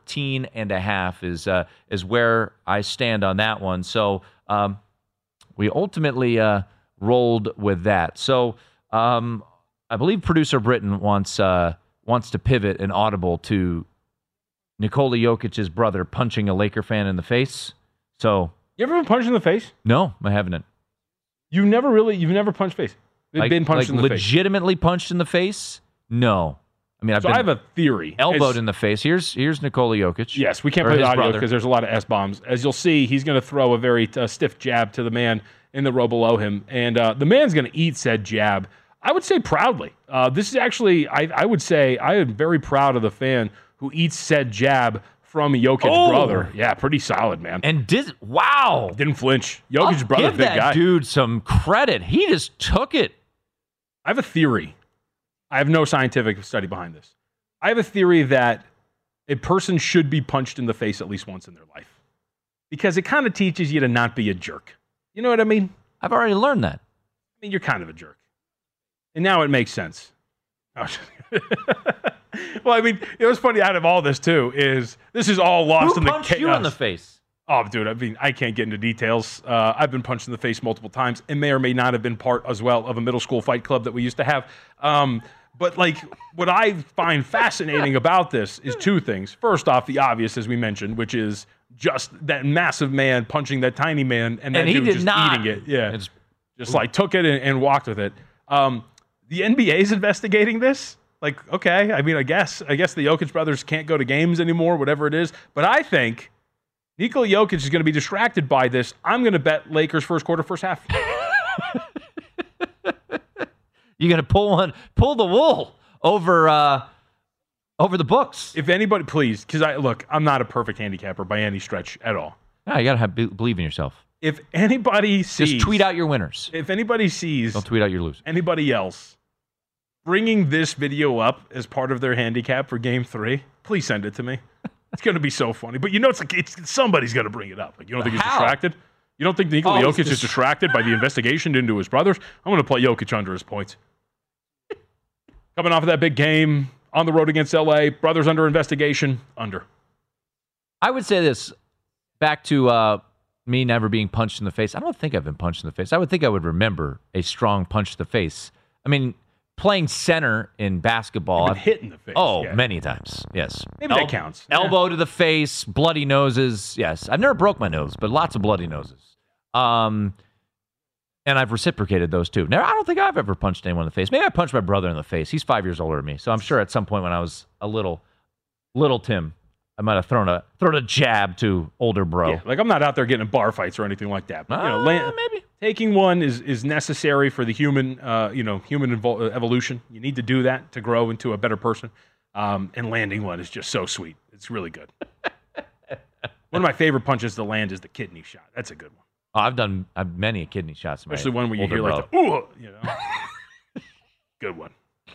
14.5 is where I stand on that one. So we ultimately rolled with that. So I believe producer Britton wants to pivot an audible to Nikola Jokic's brother punching a Laker fan in the face. So you ever been punched in the face? No, I haven't. You've never punched face. Been punched in the face. Legitimately punched in the face? No. I mean, I have a theory. Elbowed in the face. Here's Nikola Jokic. Yes, we can't play the audio because there's a lot of S-bombs. As you'll see, he's going to throw a very stiff jab to the man in the row below him, and the man's going to eat said jab. I would say proudly. This is actually, I would say, I am very proud of the fan who eats said jab from Jokic's brother. Yeah, pretty solid, man. And didn't flinch. Jokic's brother, give big that guy. Dude some credit. He just took it. I have a theory. I have no scientific study behind this. I have a theory that a person should be punched in the face at least once in their life because it kind of teaches you to not be a jerk. You know what I mean? I've already learned that. I mean, you're kind of a jerk. And now it makes sense. Well, I mean, it was funny out of all this, too, is this is all lost in the chaos. Who punched you in the face? Oh, dude, I mean, I can't get into details. I've been punched in the face multiple times and may or may not have been part as well of a middle school fight club that we used to have. But, like, what I find fascinating about this is two things. First off, the obvious, as we mentioned, which is just that massive man punching that tiny man and that dude just eating it. Yeah, just like took it and walked with it. The NBA is investigating this. Like, okay, I mean, I guess the Jokic brothers can't go to games anymore, whatever it is. But I think Nikola Jokic is going to be distracted by this. I'm going to bet Lakers first quarter, first half. You're going to pull the wool over the books. If anybody, please, because I'm not a perfect handicapper by any stretch at all. No, you got to believe in yourself. If anybody sees, just tweet out your winners. If anybody sees, don't tweet out your losers. Anybody else bringing this video up as part of their handicap for Game 3, please send it to me. It's going to be so funny. But it's somebody's going to bring it up. Like, you don't think he's distracted? You don't think Nikola Jokic is distracted by the investigation into his brothers? I'm going to play Jokic under his points. Coming off of that big game on the road against LA, brothers under investigation, under. I would say this, back to me never being punched in the face. I don't think I've been punched in the face. I would think I would remember a strong punch to the face. I mean, playing center in basketball. I've been hit in the face. Oh, yeah. Many times. Yes. Maybe that counts. Elbow to the face, bloody noses. Yes. I've never broke my nose, but lots of bloody noses. And I've reciprocated those too. Now, I don't think I've ever punched anyone in the face. Maybe I punched my brother in the face. He's 5 years older than me. So I'm sure at some point when I was a little Tim, I might have thrown a jab to older bro. Yeah, like I'm not out there getting in bar fights or anything like that. But, maybe taking one is necessary for the human evolution. You need to do that to grow into a better person. And landing one is just so sweet. It's really good. One of my favorite punches to land is the kidney shot. That's a good one. Oh, I've many kidney shots. Especially one where you hear like the ooh, Good one.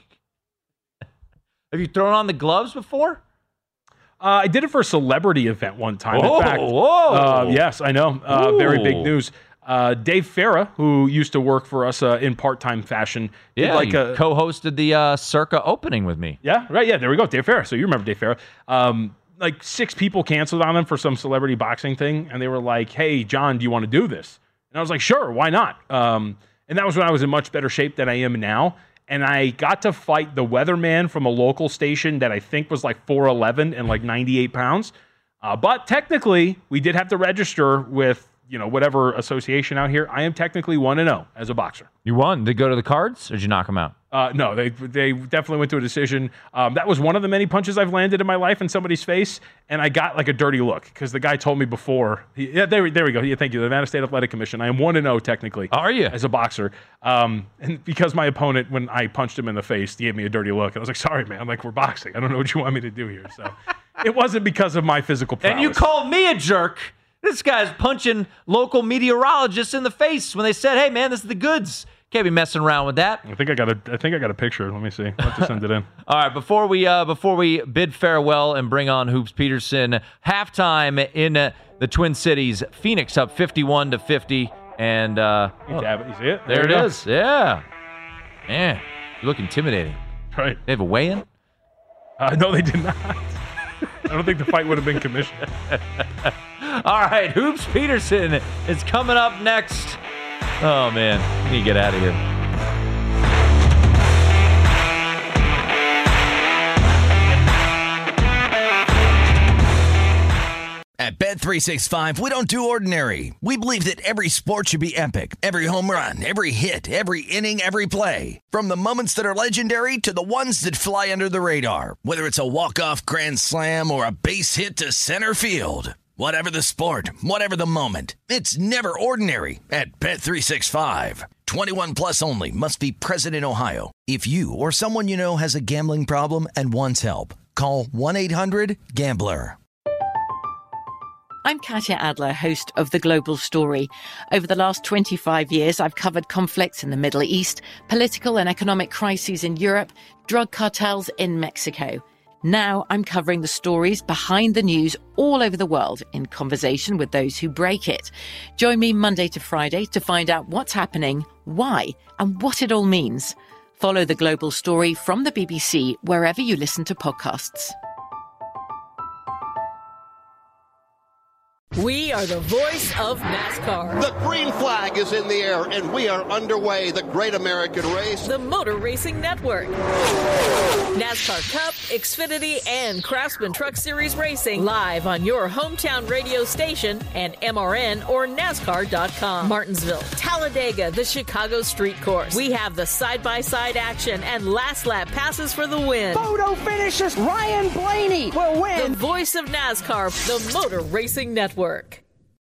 Have you thrown on the gloves before? I did it for a celebrity event one time. Whoa, in fact, yes, I know. Very big news. Dave Farah, who used to work for us in part-time fashion, did co-hosted the Circa opening with me. Yeah, right. Yeah, there we go. Dave Farah. So you remember Dave Farah. Like 6 people canceled on him for some celebrity boxing thing, and they were like, hey, John, do you want to do this? And I was like, sure, why not? And that was when I was in much better shape than I am now. And I got to fight the weatherman from a local station that I think was like 4'11" and like 98 pounds. But technically, we did have to register with, whatever association out here. I am technically 1-0 as a boxer. You won. Did they go to the cards, or did you knock them out? No, they definitely went to a decision. That was one of the many punches I've landed in my life in somebody's face, and I got like a dirty look because the guy told me before. There we go. Yeah, thank you. The Nevada State Athletic Commission. I am 1-0 technically. Are you? As a boxer. And because my opponent, when I punched him in the face, he gave me a dirty look. And I was like, sorry, man. I'm like, we're boxing. I don't know what you want me to do here. So it wasn't because of my physical prowess. And you called me a jerk. This guy's punching local meteorologists in the face when they said, hey, man, this is the goods. Can't be messing around with that. I think I got a picture. Let me see. I'll have to send it in. All right, before we bid farewell and bring on Hoops Peterson, halftime in the Twin Cities. Phoenix up 51-50, and you see it? There it is. Yeah, man, you look intimidating. Right? They have a weigh-in? No, they did not. I don't think the fight would have been commissioned. All right, Hoops Peterson is coming up next. Oh, man, we need to get out of here. At Bet365, we don't do ordinary. We believe that every sport should be epic. Every home run, every hit, every inning, every play. From the moments that are legendary to the ones that fly under the radar. Whether it's a walk-off grand slam or a base hit to center field. Whatever the sport, whatever the moment. It's never ordinary at Bet365. 21 plus only. Must be present in Ohio. If you or someone you know has a gambling problem and wants help, call 1-800-GAMBLER. I'm Katya Adler, host of The Global Story. Over the last 25 years, I've covered conflicts in the Middle East, political and economic crises in Europe, drug cartels in Mexico. Now I'm covering the stories behind the news all over the world in conversation with those who break it. Join me Monday to Friday to find out what's happening, why, and what it all means. Follow The Global Story from the BBC wherever you listen to podcasts. We are the voice of NASCAR. The green flag is in the air, and we are underway. The Great American Race. The Motor Racing Network. NASCAR Cup, Xfinity, and Craftsman Truck Series Racing live on your hometown radio station and MRN or NASCAR.com. Martinsville, Talladega, the Chicago Street Course. We have the side-by-side action and last lap passes for the win. Photo finishes. Ryan Blaney will win. The voice of NASCAR, the Motor Racing Network.